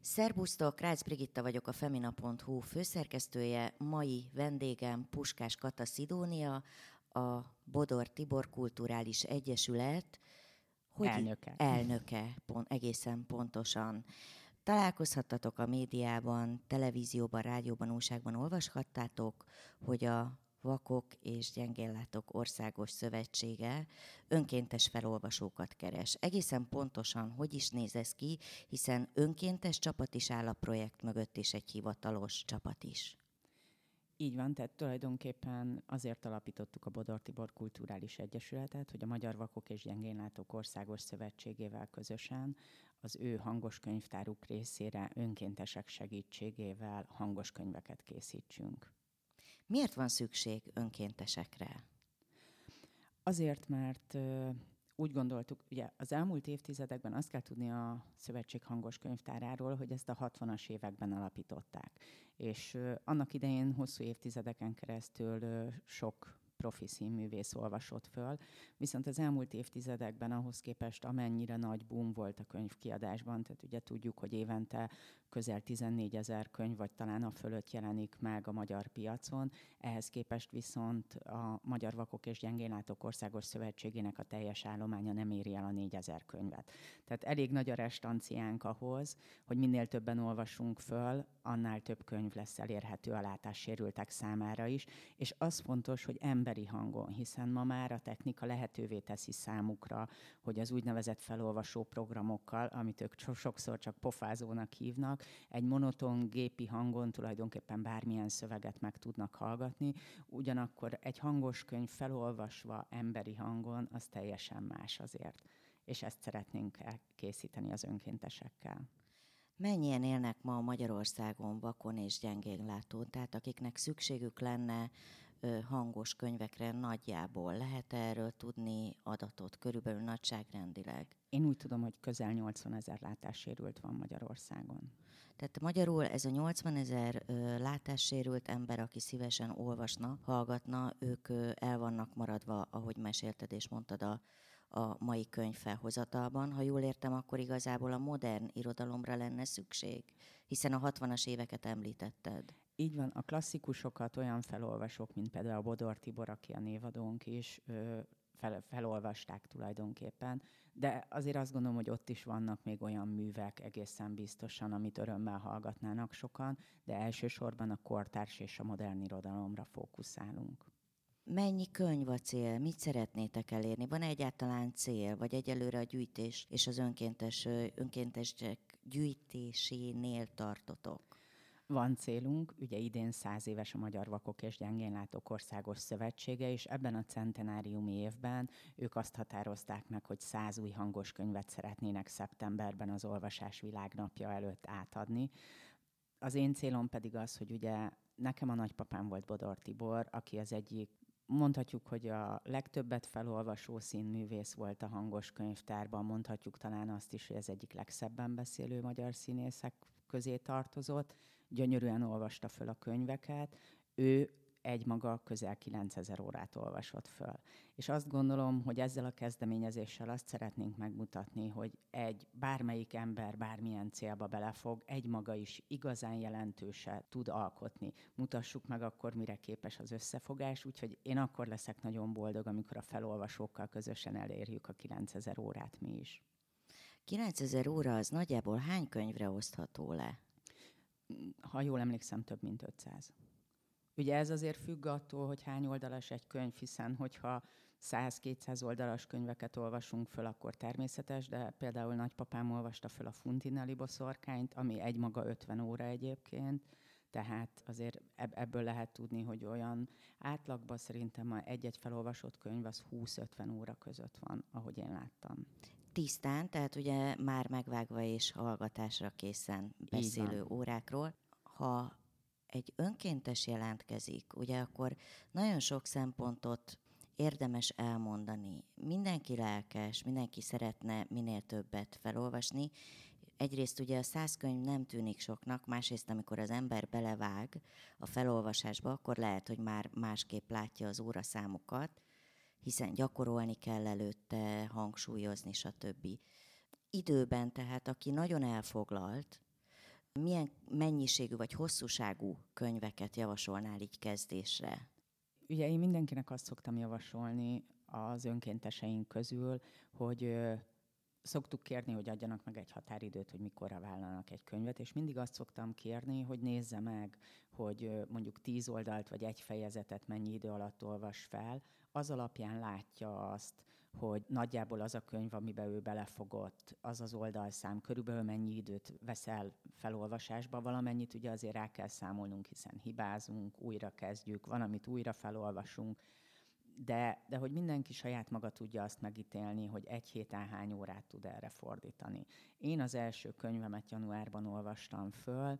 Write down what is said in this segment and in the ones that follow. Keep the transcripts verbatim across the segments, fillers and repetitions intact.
Szerbusztok, Rácz Brigitta vagyok, a femina pont hu főszerkesztője. Mai vendégem Puskás Kata Szidónia, a Bodor Tibor Kulturális Egyesület hogy elnöke. Elnöke, pont, egészen pontosan. Találkozhattatok a médiában, televízióban, rádióban, újságban, olvashattátok, hogy a Vakok és Gyengéllátók Országos Szövetsége önkéntes felolvasókat keres. Egészen pontosan hogy is néz ez ki, hiszen önkéntes csapat is áll a projekt mögött, és egy hivatalos csapat is. Így van, tehát tulajdonképpen azért alapítottuk a Bodor Tibor Kulturális Egyesületet, hogy a Magyar Vakok és Gyengénlátók Országos Szövetségével közösen az ő hangos könyvtáruk részére önkéntesek segítségével hangos könyveket készítsünk. Miért van szükség önkéntesekre? Azért, mert úgy gondoltuk, ugye az elmúlt évtizedekben azt kell tudni a Szövetség hangos könyvtáráról, hogy ezt a hatvanas években alapították. És annak idején hosszú évtizedeken keresztül sok profi színművész olvasott föl, viszont az elmúlt évtizedekben ahhoz képest amennyire nagy boom volt a könyvkiadásban, tehát ugye tudjuk, hogy évente közel tizennégyezer könyv, vagy talán a fölött jelenik meg a magyar piacon, ehhez képest viszont a Magyar Vakok és Gyengénlátók Országos Szövetségének a teljes állománya nem éri el a négyezer könyvet. Tehát elég nagy a restanciánk ahhoz, hogy minél többen olvasunk föl, annál több könyv lesz elérhető a látássérültek számára is, és az fontos, hogy emberi hangon, hiszen ma már a technika lehetővé teszi számukra, hogy az úgynevezett felolvasó programokkal, amit ők sokszor csak pofázónak hívnak, egy monoton gépi hangon tulajdonképpen bármilyen szöveget meg tudnak hallgatni, ugyanakkor egy hangos könyv felolvasva emberi hangon, az teljesen más azért. És ezt szeretnénk elkészíteni az önkéntesekkel. Mennyien élnek ma Magyarországon vakon és gyengénlátón, tehát akiknek szükségük lenne hangos könyvekre nagyjából? Lehet erről tudni adatot, körülbelül nagyságrendileg? Én úgy tudom, hogy közel nyolcvanezer látássérült van Magyarországon. Tehát magyarul ez a nyolcvanezer látássérült ember, aki szívesen olvasna, hallgatna, ők el vannak maradva, ahogy mesélted és mondtad a a mai könyv felhozatalban. Ha jól értem, akkor igazából a modern irodalomra lenne szükség, hiszen a hatvanas éveket említetted. Így van, a klasszikusokat olyan felolvasók, mint például a Bodor Tibor, aki a névadónk is, fel, felolvasták tulajdonképpen, de azért azt gondolom, hogy ott is vannak még olyan művek egészen biztosan, amit örömmel hallgatnának sokan, de elsősorban a kortárs és a modern irodalomra fókuszálunk. Mennyi könyv a cél? Mit szeretnétek elérni? Van egyáltalán cél? Vagy egyelőre a gyűjtés és az önkéntes, önkéntesek gyűjtésénél tartotok? Van célunk, ugye idén száz éves a Magyar Vakok és Gyengénlátók Országos Szövetsége, és ebben a centenáriumi évben ők azt határozták meg, hogy száz új hangos könyvet szeretnének szeptemberben az Olvasás Világnapja előtt átadni. Az én célom pedig az, hogy ugye nekem a nagypapám volt Bodor Tibor, aki az egyik, mondhatjuk, hogy a legtöbbet felolvasó színművész volt a hangos könyvtárban, mondhatjuk talán azt is, hogy az egyik legszebben beszélő magyar színészek közé tartozott, gyönyörűen olvasta föl a könyveket, ő egymaga közel kilencezer órát olvasott föl. És azt gondolom, hogy ezzel a kezdeményezéssel azt szeretnénk megmutatni, hogy egy bármelyik ember bármilyen célba belefog, egymaga is igazán jelentősen tud alkotni. Mutassuk meg akkor, mire képes az összefogás, úgyhogy én akkor leszek nagyon boldog, amikor a felolvasókkal közösen elérjük a kilencezer órát mi is. kilencezer óra az nagyjából hány könyvre osztható le? Ha jól emlékszem, több mint ötszáz. Ugye ez azért függ attól, hogy hány oldalas egy könyv, hiszen hogyha száz-kétszáz oldalas könyveket olvasunk föl, akkor természetes, de például nagypapám olvasta föl a Funtinelli boszorkányt, ami egymaga ötven óra egyébként, tehát azért ebből lehet tudni, hogy olyan átlagban szerintem egy-egy felolvasott könyv az húsz-ötven óra között van, ahogy én láttam. Tisztán, tehát ugye már megvágva és hallgatásra készen beszélő órákról. Ha egy önkéntes jelentkezik, ugye akkor nagyon sok szempontot érdemes elmondani. Mindenki lelkes, mindenki szeretne minél többet felolvasni. Egyrészt ugye a száz könyv nem tűnik soknak, másrészt amikor az ember belevág a felolvasásba, akkor lehet, hogy már másképp látja az óraszámokat, hiszen gyakorolni kell előtte, hangsúlyozni, stb. Időben tehát, aki nagyon elfoglalt, Milyen mennyiségű vagy hosszúságú könyveket javasolnál így kezdésre? Ugye én mindenkinek azt szoktam javasolni az önkénteseink közül, hogy ö, szoktuk kérni, hogy adjanak meg egy határidőt, hogy mikorra vállalnak egy könyvet, és mindig azt szoktam kérni, hogy nézze meg, hogy ö, mondjuk tíz oldalt vagy egy fejezetet mennyi idő alatt olvas fel. Az alapján látja azt, hogy nagyjából az a könyv, amiben ő belefogott, az az oldalszám, körülbelül mennyi időt veszel felolvasásba, valamennyit ugye azért rá kell számolnunk, hiszen hibázunk, újra kezdjük, van, amit újra felolvasunk, de, de hogy mindenki saját maga tudja azt megítélni, hogy egy héten hány órát tud erre fordítani. Én az első könyvemet januárban olvastam föl,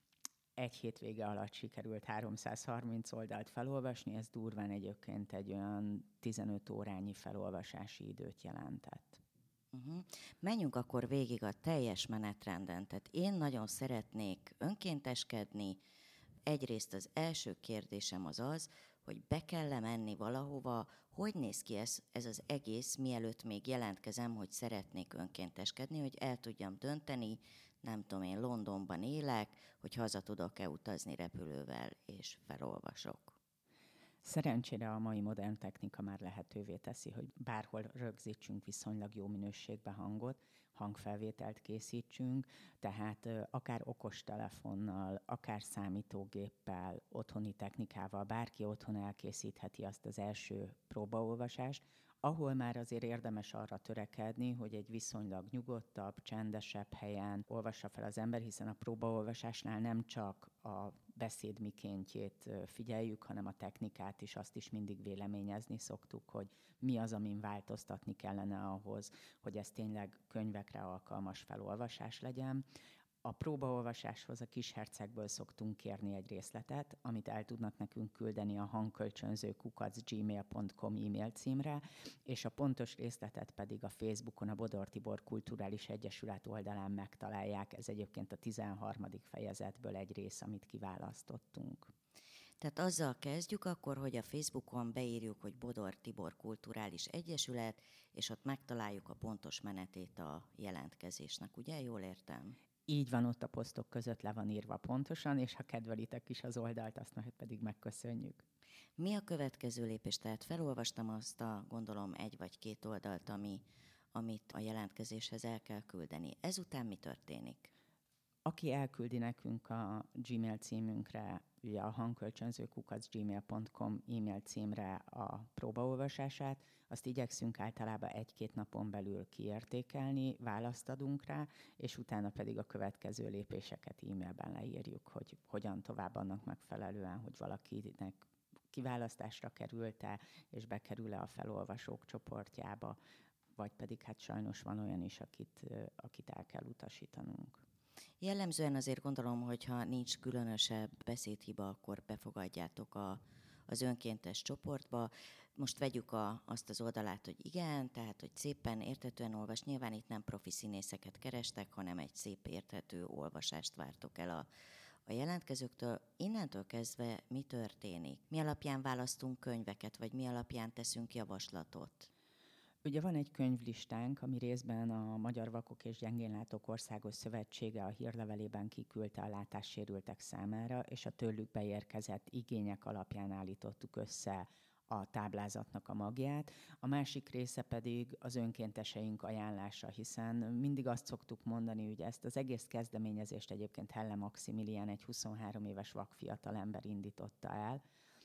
egy hétvége alatt sikerült háromszázharminc oldalt felolvasni, ez durván egyébként egy olyan tizenöt órányi felolvasási időt jelentett. Uh-huh. Menjünk akkor végig a teljes menetrenden. Tehát én nagyon szeretnék önkénteskedni. Egyrészt az első kérdésem az az, hogy be kell menni valahova, hogy néz ki ez, ez az egész, mielőtt még jelentkezem, hogy szeretnék önkénteskedni, hogy el tudjam dönteni, nem tudom, én Londonban élek, hogy haza tudok-e utazni repülővel, és felolvasok. Szerencsére a mai modern technika már lehetővé teszi, hogy bárhol rögzítsünk viszonylag jó minőségbe hangot, hangfelvételt készítsünk, tehát akár okostelefonnal, akár számítógéppel, otthoni technikával bárki otthon elkészítheti azt az első próbaolvasást, ahol már azért érdemes arra törekedni, hogy egy viszonylag nyugodtabb, csendesebb helyen olvassa fel az ember, hiszen a próbaolvasásnál nem csak a beszéd mikéntjét figyeljük, hanem a technikát is, azt is mindig véleményezni szoktuk, hogy mi az, amin változtatni kellene ahhoz, hogy ez tényleg könyvekre alkalmas felolvasás legyen. A próbaolvasáshoz a Kishercegből szoktunk kérni egy részletet, amit el tudnak nekünk küldeni a hangkölcsönző kukac gmail pont com e-mail címre, és a pontos részletet pedig a Facebookon a Bodor Tibor Kulturális Egyesület oldalán megtalálják. Ez egyébként a tizenharmadik fejezetből egy rész, amit kiválasztottunk. Tehát azzal kezdjük akkor, hogy a Facebookon beírjuk, hogy Bodor Tibor Kulturális Egyesület, és ott megtaláljuk a pontos menetét a jelentkezésnek. Ugye? Jól értem? Így van, ott a posztok között le van írva pontosan, és ha kedvelitek is az oldalt, azt meg pedig megköszönjük. Mi a következő lépés? Tehát felolvastam azt a, gondolom, egy vagy két oldalt, ami, amit a jelentkezéshez el kell küldeni. Ezután mi történik? Aki elküldi nekünk a Gmail címünkre, ugye a hangkölcsönző kukac gmail pont com e-mail címre a próbaolvasását, azt igyekszünk általában egy-két napon belül kiértékelni, választ adunk rá, és utána pedig a következő lépéseket e-mailben leírjuk, hogy hogyan tovább annak megfelelően, hogy valakinek kiválasztásra került-e, és bekerül-e a felolvasók csoportjába, vagy pedig hát sajnos van olyan is, akit, akit el kell utasítanunk. Jellemzően azért gondolom, hogy ha nincs különösebb beszédhiba, akkor befogadjátok a, az önkéntes csoportba. Most vegyük a, azt az oldalát, hogy igen, tehát hogy szépen érthetően olvas. Nyilván itt nem profi színészeket kerestek, hanem egy szép érthető olvasást vártok el a, a jelentkezőktől. Innentől kezdve mi történik? Mi alapján választunk könyveket, vagy mi alapján teszünk javaslatot? Ugye van egy könyvlistánk, ami részben a Magyar Vakok és Gyengénlátók Országos Szövetsége a hírlevelében kiküldte a látássérültek számára, és a tőlük beérkezett igények alapján állítottuk össze a táblázatnak a magját. A másik része pedig az önkénteseink ajánlása, hiszen mindig azt szoktuk mondani, hogy ezt az egész kezdeményezést egyébként Helle Maximilián, egy huszonhárom éves vakfiatalember indította el,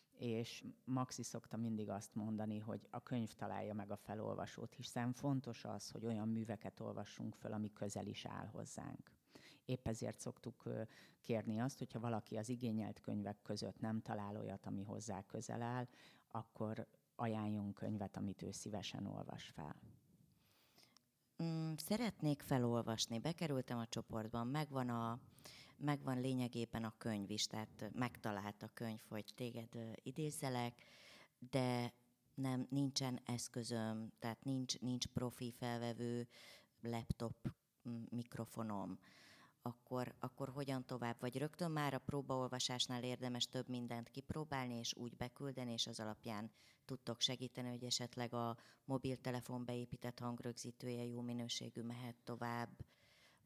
és Maxi szokta mindig azt mondani, hogy a könyv találja meg a felolvasót, hiszen fontos az, hogy olyan műveket olvassunk föl, ami közel is áll hozzánk. Épp ezért szoktuk kérni azt, hogyha valaki az igényelt könyvek között nem talál olyat, ami hozzá közel áll, akkor ajánljon könyvet, amit ő szívesen olvas fel. Szeretnék felolvasni, bekerültem a csoportban, megvan a megvan lényegében a könyv is, tehát megtalált a könyv, hogy téged idézzelek, de nem, nincsen eszközöm, tehát nincs, nincs profi felvevő laptop mikrofonom, akkor, akkor hogyan tovább? Vagy rögtön már a próbaolvasásnál érdemes több mindent kipróbálni, és úgy beküldeni, és az alapján tudtok segíteni, hogy esetleg a mobiltelefon beépített hangrögzítője jó minőségű mehet tovább,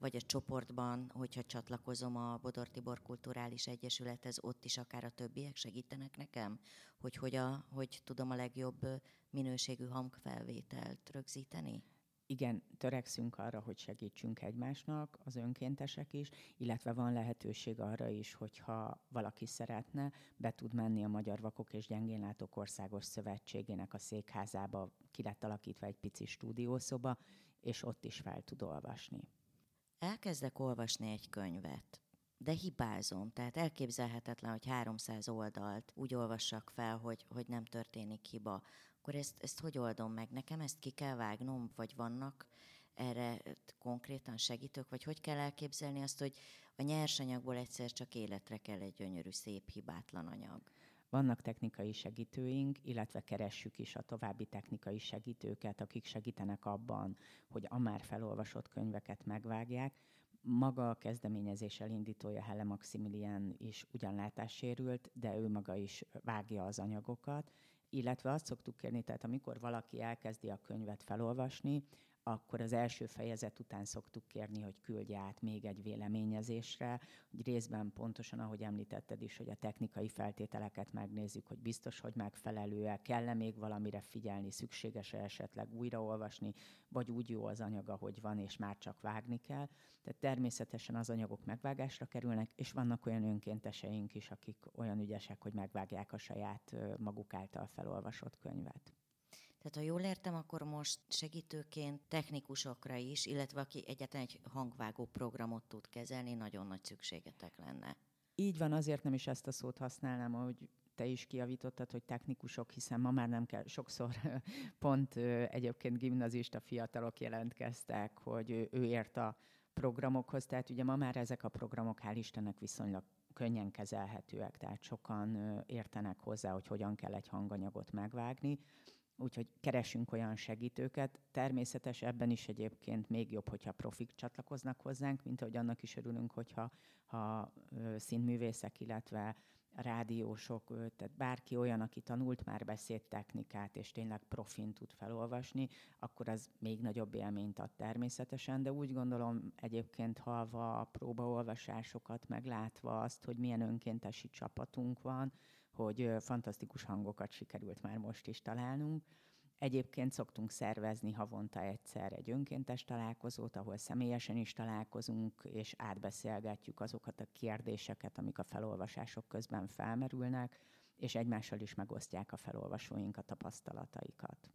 vagy a csoportban, hogyha csatlakozom a Bodor Tibor Kulturális Egyesülethez, ott is akár a többiek segítenek nekem, hogy hogy, a, hogy tudom a legjobb minőségű hangfelvételt rögzíteni? Igen, törekszünk arra, hogy segítsünk egymásnak, az önkéntesek is, illetve van lehetőség arra is, hogyha valaki szeretne, be tud menni a Magyar Vakok és Gyengénlátók Országos Szövetségének a székházába, ki lett alakítva egy pici stúdiószoba, és ott is fel tud olvasni. Elkezdek olvasni egy könyvet, de hibázom, tehát elképzelhetetlen, hogy háromszáz oldalt úgy olvassak fel, hogy, hogy nem történik hiba. Akkor ezt, ezt hogy oldom meg? Nekem ezt ki kell vágnom, vagy vannak erre konkrétan segítők, vagy hogy kell elképzelni azt, hogy a nyersanyagból egyszer csak életre kell egy gyönyörű, szép, hibátlan anyag? Vannak technikai segítőink, illetve keressük is a további technikai segítőket, akik segítenek abban, hogy a már felolvasott könyveket megvágják. Maga a kezdeményezés elindítója, Helle Maximilian is ugyan látássérült, de ő maga is vágja az anyagokat, illetve azt szoktuk kérni, tehát amikor valaki elkezdi a könyvet felolvasni, akkor az első fejezet után szoktuk kérni, hogy küldje át még egy véleményezésre, hogy részben pontosan, ahogy említetted is, hogy a technikai feltételeket megnézzük, hogy biztos, hogy megfelelő-e, kell-e még valamire figyelni, szükséges-e esetleg újraolvasni, vagy úgy jó az anyag, ahogy van, és már csak vágni kell. Tehát természetesen az anyagok megvágásra kerülnek, és vannak olyan önkénteseink is, akik olyan ügyesek, hogy megvágják a saját maguk által felolvasott könyvet. Tehát ha jól értem, akkor most segítőként technikusokra is, illetve aki egyáltalán egy hangvágó programot tud kezelni, nagyon nagy szükségetek lenne. Így van, azért nem is ezt a szót használnám, ahogy te is kijavítottad, hogy technikusok, hiszen ma már nem kell, sokszor pont egyébként gimnazista fiatalok jelentkeztek, hogy ő, ő ért a programokhoz, tehát ugye ma már ezek a programok, hál' Istennek viszonylag könnyen kezelhetőek, tehát sokan értenek hozzá, hogy hogyan kell egy hanganyagot megvágni. Úgyhogy keresünk olyan segítőket. Természetes ebben is egyébként még jobb, hogyha profik csatlakoznak hozzánk, mint ahogy annak is örülünk, hogyha ha színművészek, illetve rádiósok, tehát bárki olyan, aki tanult már beszédtechnikát, és tényleg profin tud felolvasni, akkor az még nagyobb élményt ad természetesen, de úgy gondolom egyébként hallva a próbaolvasásokat, meglátva azt, hogy milyen önkéntesi csapatunk van, hogy fantasztikus hangokat sikerült már most is találnunk. Egyébként szoktunk szervezni havonta egyszer egy önkéntes találkozót, ahol személyesen is találkozunk, és átbeszélgetjük azokat a kérdéseket, amik a felolvasások közben felmerülnek, és egymással is megosztják a felolvasóink a tapasztalataikat.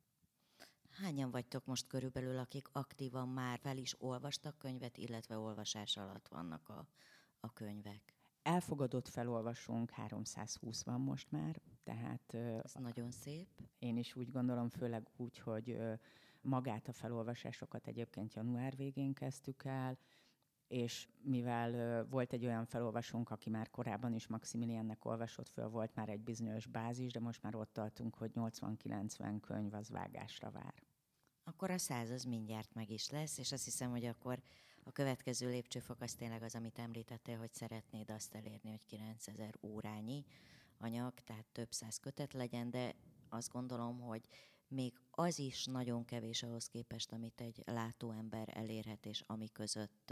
Hányan vagytok most körülbelül, akik aktívan már fel is olvastak könyvet, illetve olvasás alatt vannak a, a könyvek? Elfogadott felolvasónk háromszázhúsz van most már, tehát... Ez nagyon szép. Én is úgy gondolom, főleg úgy, hogy magát a felolvasásokat egyébként január végén kezdtük el, és mivel volt egy olyan felolvasónk, aki már korábban is Maximiliannek olvasott föl, volt már egy bizonyos bázis, de most már ott tartunk, hogy nyolcvan-kilencven könyv az vágásra vár. Akkor a száz az mindjárt meg is lesz, és azt hiszem, hogy akkor a következő lépcsőfok az tényleg az, amit említettél, hogy szeretnéd azt elérni, hogy kilencezer órányi anyag, tehát több száz kötet legyen, de azt gondolom, hogy még az is nagyon kevés ahhoz képest, amit egy látóember elérhet, és ami között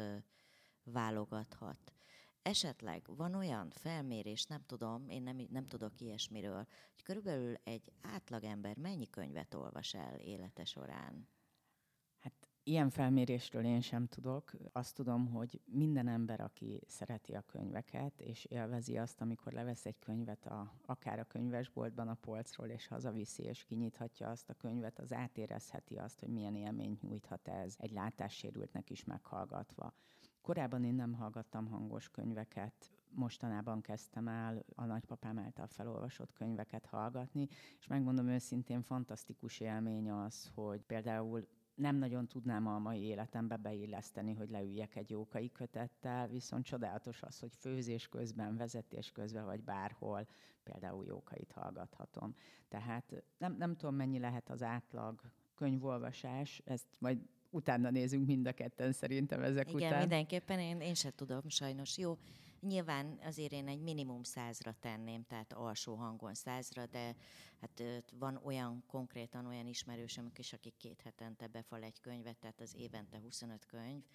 válogathat. Esetleg van olyan felmérés, nem tudom, én nem, nem tudok ilyesmiről, hogy körülbelül egy átlagember mennyi könyvet olvas el élete során? Hát ilyen felmérésről én sem tudok. Azt tudom, hogy minden ember, aki szereti a könyveket, és élvezi azt, amikor levesz egy könyvet a, akár a könyvesboltban a polcról, és hazaviszi, és kinyithatja azt a könyvet, az átérezheti azt, hogy milyen élményt nyújthat ez egy látássérültnek is meghallgatva. Korábban én nem hallgattam hangos könyveket, mostanában kezdtem el a nagypapám által felolvasott könyveket hallgatni, és megmondom őszintén, fantasztikus élmény az, hogy például nem nagyon tudnám a mai életembe beilleszteni, hogy leüljek egy Jókai kötettel, viszont csodálatos az, hogy főzés közben, vezetés közben, vagy bárhol például Jókait hallgathatom. Tehát nem, nem tudom, mennyi lehet az átlag könyvolvasás, ezt majd utána nézünk mind a ketten szerintem ezek Igen, után. mindenképpen, én, én sem tudom, sajnos. Jó, nyilván azért én egy minimum százra tenném, tehát alsó hangon százra, de hát van olyan konkrétan olyan ismerősöm is, akik két hetente befal egy könyvet, tehát az évente huszonöt könyv,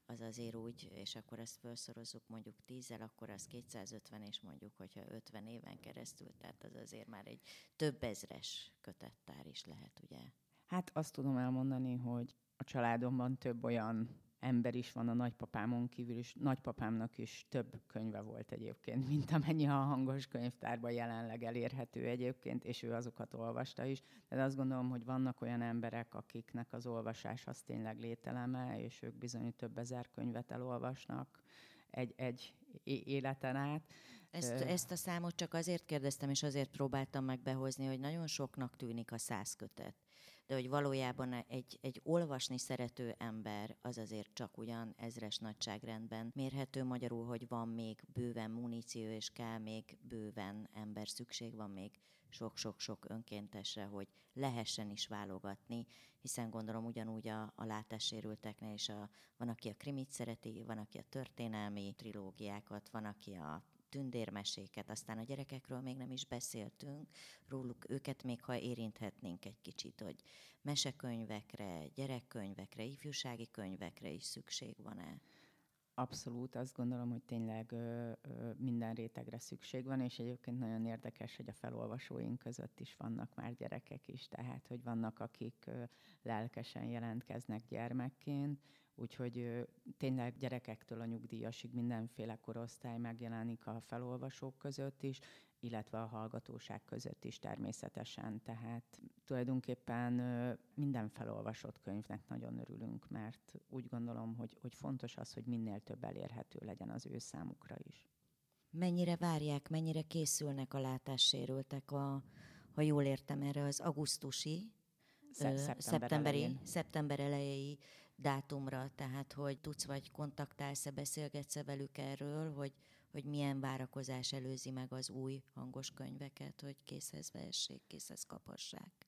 az azért úgy, és akkor ezt felszorozzuk mondjuk tízzel, akkor az kétszázötven, és mondjuk, hogyha ötven éven keresztül, tehát az azért már egy több ezres kötettár is lehet, ugye? Hát azt tudom elmondani, hogy a családomban több olyan ember is van a nagypapámon kívül, és nagypapámnak is több könyve volt egyébként, mint amennyi a hangos könyvtárban jelenleg elérhető egyébként, és ő azokat olvasta is. De azt gondolom, hogy vannak olyan emberek, akiknek az olvasás az tényleg lételeme, és ők bizony több ezer könyvet elolvasnak egy, egy életen át. Ezt, ezt a számot csak azért kérdeztem, és azért próbáltam meg behozni, hogy nagyon soknak tűnik a száz kötet. De hogy valójában egy, egy olvasni szerető ember az azért csak ugyan ezres nagyságrendben mérhető, magyarul, hogy van még bőven muníció, és kell még bőven ember, szükség van még sok-sok-sok önkéntesre, hogy lehessen is válogatni, hiszen gondolom ugyanúgy a, a látássérülteknél is a, van, aki a krimit szereti, van, aki a történelmi trilógiákat, van, aki a tündérmeséket, aztán a gyerekekről még nem is beszéltünk, róluk őket még ha érinthetnénk egy kicsit, hogy mesekönyvekre, gyerekkönyvekre, ifjúsági könyvekre is szükség van-e? Abszolút, azt gondolom, hogy tényleg ö, ö, minden rétegre szükség van, és egyébként nagyon érdekes, hogy a felolvasóink között is vannak már gyerekek is, tehát hogy vannak, akik ö, lelkesen jelentkeznek gyermekként, úgyhogy ö, tényleg gyerekektől a nyugdíjasig mindenféle korosztály megjelenik a felolvasók között is, illetve a hallgatóság között is természetesen. Tehát tulajdonképpen minden felolvasott könyvnek nagyon örülünk, mert úgy gondolom, hogy, hogy fontos az, hogy minél több elérhető legyen az ő számukra is. Mennyire várják, mennyire készülnek a látássérültek, a, ha jól értem, erre az augusztusi, Szeptember, szeptemberi, elején. szeptember elejei dátumra, tehát hogy tudsz vagy kontaktálsz-e, beszélgetsz-e velük erről, hogy hogy milyen várakozás előzi meg az új hangos könyveket, hogy készhez vehessék, készhez kaphassák?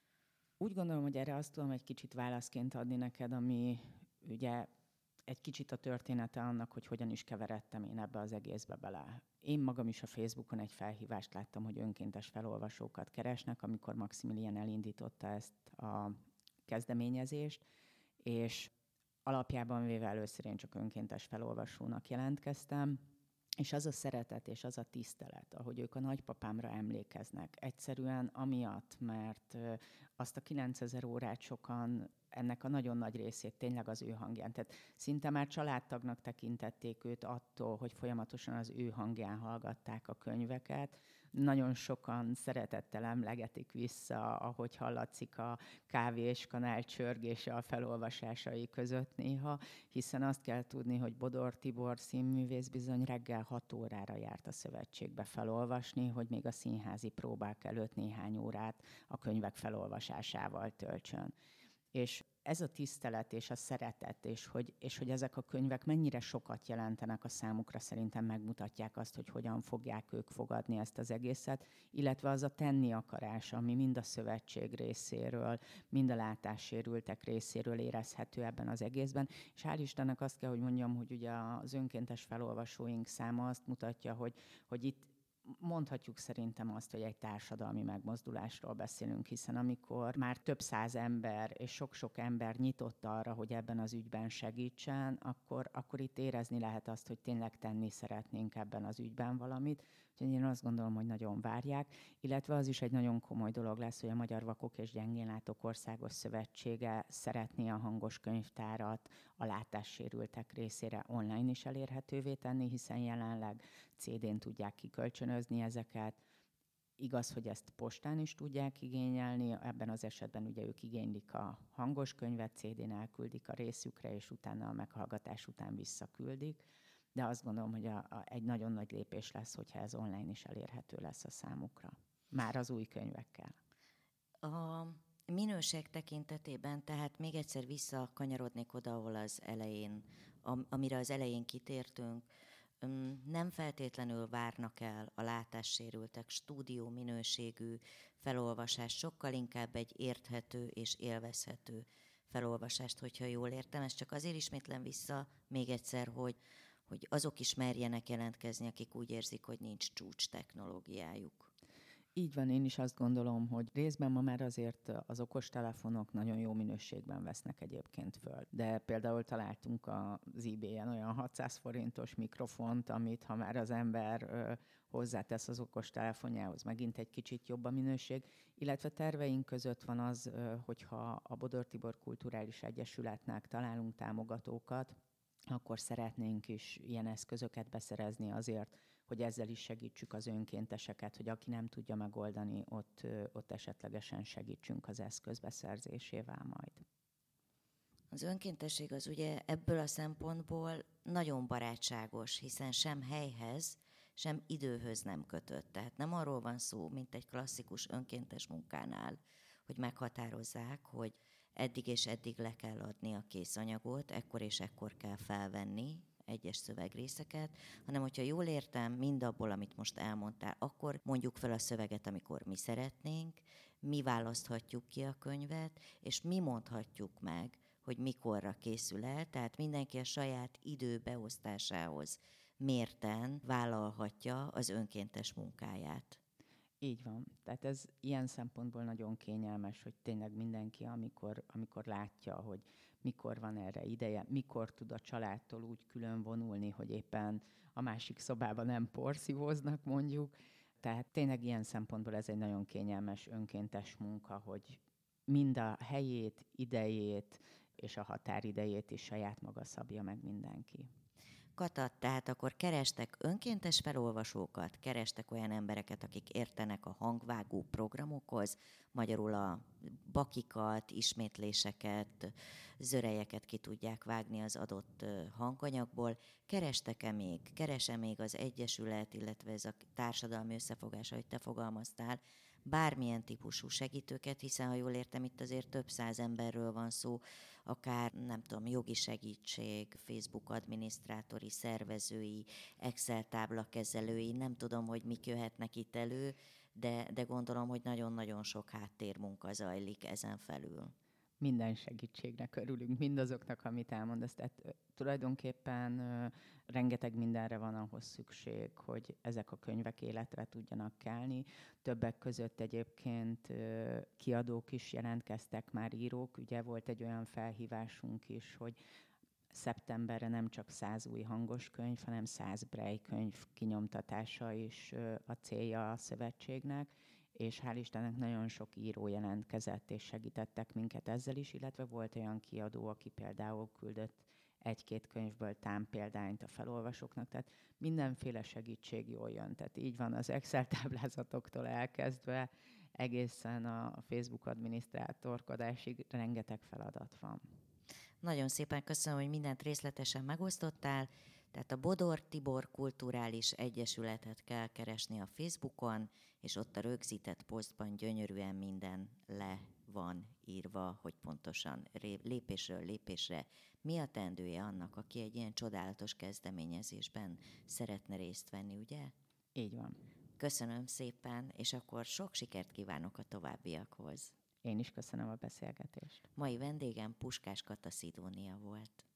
Úgy gondolom, hogy erre azt tudom egy kicsit válaszként adni neked, ami ugye egy kicsit a története annak, hogy hogyan is keveredtem én ebbe az egészbe bele. Én magam is a Facebookon egy felhívást láttam, hogy önkéntes felolvasókat keresnek, amikor Maximilian elindította ezt a kezdeményezést, és alapjában véve először én csak önkéntes felolvasónak jelentkeztem, és az a szeretet és az a tisztelet, ahogy ők a nagypapámra emlékeznek, egyszerűen amiatt, mert azt a kilencezer órát sokan, ennek a nagyon nagy részét tényleg az ő hangján. Tehát szinte már családtagnak tekintették őt attól, hogy folyamatosan az ő hangján hallgatták a könyveket. Nagyon sokan szeretettel emlegetik vissza, ahogy hallatszik a kávé és kanál csörgése a felolvasásai között néha, hiszen azt kell tudni, hogy Bodor Tibor színművész bizony reggel hat órára járt a szövetségbe felolvasni, hogy még a színházi próbák előtt néhány órát a könyvek felolvasásával töltsön. És ez a tisztelet és a szeretet, és hogy, és hogy ezek a könyvek mennyire sokat jelentenek a számukra, szerintem megmutatják azt, hogy hogyan fogják ők fogadni ezt az egészet, illetve az a tenni akarás, ami mind a szövetség részéről, mind a látássérültek részéről érezhető ebben az egészben. És hál' Istennek azt kell, hogy mondjam, hogy ugye az önkéntes felolvasóink száma azt mutatja, hogy, hogy itt mondhatjuk szerintem azt, hogy egy társadalmi megmozdulásról beszélünk, hiszen amikor már több száz ember és sok-sok ember nyitott arra, hogy ebben az ügyben segítsen, akkor, akkor itt érezni lehet azt, hogy tényleg tenni szeretnénk ebben az ügyben valamit. Úgyhogy én azt gondolom, hogy nagyon várják, illetve az is egy nagyon komoly dolog lesz, hogy a Magyar Vakok és Gyengénlátók Országos Szövetsége szeretné a hangos könyvtárat a látássérültek részére online is elérhetővé tenni, hiszen jelenleg cé dén tudják kikölcsönözni ezeket. Igaz, hogy ezt postán is tudják igényelni, ebben az esetben ugye ők igénylik a hangos könyvet, cé dén elküldik a részükre, és utána a meghallgatás után visszaküldik. De azt gondolom, hogy a, a, egy nagyon nagy lépés lesz, hogyha ez online is elérhető lesz a számukra. Már az új könyvekkel. A minőség tekintetében, tehát még egyszer visszakanyarodnék oda, ahol az elején, amire az elején kitértünk, nem feltétlenül várnak el a látássérültek stúdió minőségű felolvasást, sokkal inkább egy érthető és élvezhető felolvasást, hogyha jól értem. Ezt csak azért ismétlem vissza még egyszer, hogy, hogy azok is merjenek jelentkezni, akik úgy érzik, hogy nincs csúcs technológiájuk. Így van, én is azt gondolom, hogy részben ma már azért az okostelefonok nagyon jó minőségben vesznek egyébként föl. De például találtunk az eBay-en olyan hatszáz forintos mikrofont, amit ha már az ember ö, hozzátesz az okostelefonjához, megint egy kicsit jobb a minőség. Illetve terveink között van az, ö, hogyha a Bodor Tibor Kulturális Egyesületnek találunk támogatókat, akkor szeretnénk is ilyen eszközöket beszerezni azért, hogy ezzel is segítsük az önkénteseket, hogy aki nem tudja megoldani, ott, ott esetlegesen segítsünk az eszköz beszerzésével majd. Az önkéntesség az ugye ebből a szempontból nagyon barátságos, hiszen sem helyhez, sem időhöz nem kötött. Tehát nem arról van szó, mint egy klasszikus önkéntes munkánál, hogy meghatározzák, hogy eddig és eddig le kell adni a készanyagot, ekkor és ekkor kell felvenni egyes szövegrészeket, hanem hogyha jól értem, mindabból, amit most elmondtál, akkor mondjuk fel a szöveget, amikor mi szeretnénk, mi választhatjuk ki a könyvet, és mi mondhatjuk meg, hogy mikorra készül el, tehát mindenki a saját idő beosztásához mérten vállalhatja az önkéntes munkáját. Így van. Tehát ez ilyen szempontból nagyon kényelmes, hogy tényleg mindenki, amikor, amikor látja, hogy mikor van erre ideje, mikor tud a családtól úgy külön vonulni, hogy éppen a másik szobában nem porszívóznak mondjuk. Tehát tényleg ilyen szempontból ez egy nagyon kényelmes önkéntes munka, hogy mind a helyét, idejét és a határidejét is saját maga szabja meg mindenki. Kata, tehát akkor kerestek önkéntes felolvasókat, kerestek olyan embereket, akik értenek a hangvágó programokhoz, magyarul a bakikat, ismétléseket, zörejeket ki tudják vágni az adott hanganyagból. Kerestek-e még, keres-e még az Egyesület, illetve ez a társadalmi összefogás, ahogy te fogalmaztál, bármilyen típusú segítőket, hiszen ha jól értem, itt azért több száz emberről van szó, akár, nem tudom, jogi segítség, Facebook adminisztrátori, szervezői, Excel tábla kezelői, nem tudom, hogy mik jöhetnek itt elő, de, de gondolom, hogy nagyon-nagyon sok háttérmunka zajlik ezen felül. Minden segítségnek örülünk, mindazoknak, amit elmondasz. Tehát uh, tulajdonképpen uh, rengeteg mindenre van ahhoz szükség, hogy ezek a könyvek életre tudjanak kelni. Többek között egyébként uh, kiadók is jelentkeztek, már írók. Ugye volt egy olyan felhívásunk is, hogy szeptemberre nem csak száz új hangos könyv, hanem száz Braille könyv kinyomtatása is uh, a célja a szövetségnek, és hál' Istennek nagyon sok író jelentkezett, és segítettek minket ezzel is, illetve volt olyan kiadó, aki például küldött egy-két könyvből támpéldányt a felolvasóknak, tehát mindenféle segítség jól jön. Tehát így van az Excel táblázatoktól elkezdve egészen a Facebook adminisztrátorkodásig rengeteg feladat van. Nagyon szépen köszönöm, hogy mindent részletesen megosztottál. Tehát a Bodor Tibor Kulturális Egyesületet kell keresni a Facebookon, és ott a rögzített posztban gyönyörűen minden le van írva, hogy pontosan lépésről lépésre mi a teendője annak, aki egy ilyen csodálatos kezdeményezésben szeretne részt venni, ugye? Így van. Köszönöm szépen, és akkor sok sikert kívánok a továbbiakhoz. Én is köszönöm a beszélgetést. Mai vendégem Puskás Kata Szidónia volt.